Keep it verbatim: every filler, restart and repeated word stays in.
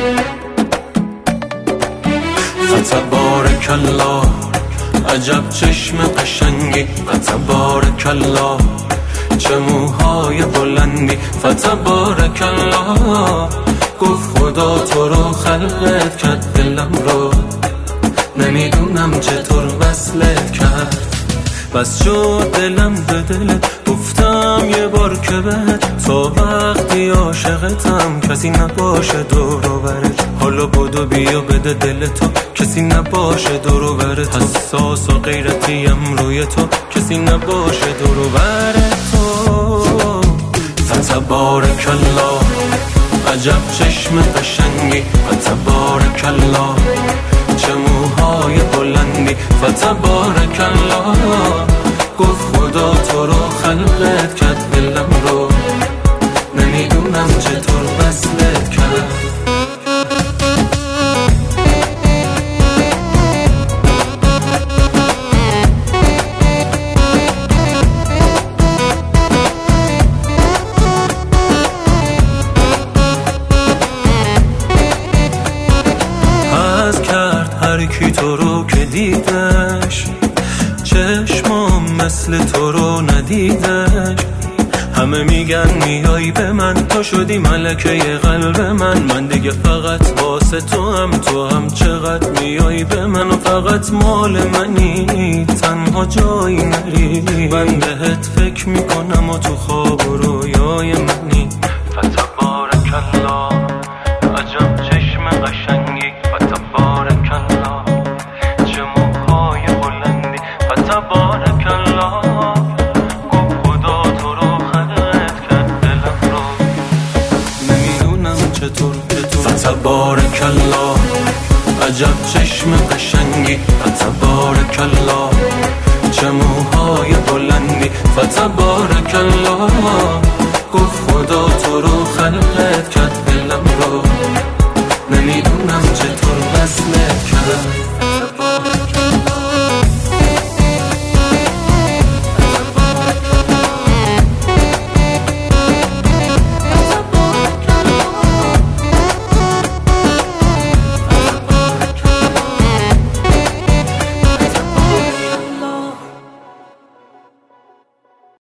فتبارک الله، عجب چشم قشنگی، فتبارک الله، چه موهای بلندی، فتبارک الله. گفت خدا تو رو خلقت کرد، دلم رو نمیدونم چطور وصلت کرد. بس شد دلم به دلت، گفتم یه بار که بهت، تا وقتی عاشقتم کسی نباشه دور و برت. حالا بدو بیا بده دل تو، کسی نباشه دور و برت. حساس و غیرتیم روی تو، کسی نباشه دور و برت تو. فتبارک الله، عجب چشم قشنگی، فتبارک الله، چه موهای بلندی، فتبارک الله. گفت خدا تو رو خلقت کرد، دلم رو نمیدونم چطور وصلت کرد. از کرد هر کی تو رو که دیدش، چشمام مثل تو رو ندیدش. همه میگن میای به من، تو شدی ملکه قلب من. من دیگه فقط واسه تو هم، تو هم چقدر میای به من و فقط مال منی، تنها جایی نری. من بهت فکر میکنم و تو خواب و رویای منی. فتبارک الله، عجب چشم قشنگی، فتبارک الله، چه موهای بلندی، فتبارک الله. گفت خدا تو رو خلقت کرد، دلم رو نمیدونم چطور چطور. فتبارک الله، عجب